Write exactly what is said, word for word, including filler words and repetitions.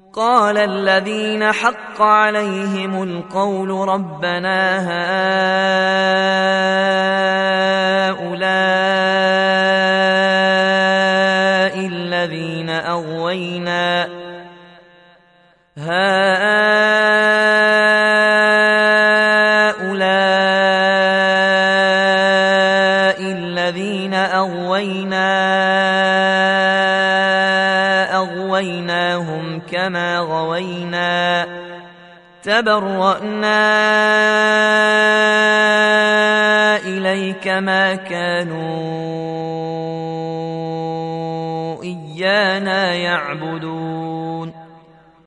قال الذين حق عليهم القول ربنا هؤلاء الذين أغوينا هؤلاء الذين أغوينا أغويناهم كما غوينا تبرأنا إليك ما كانوا إيانا يعبدون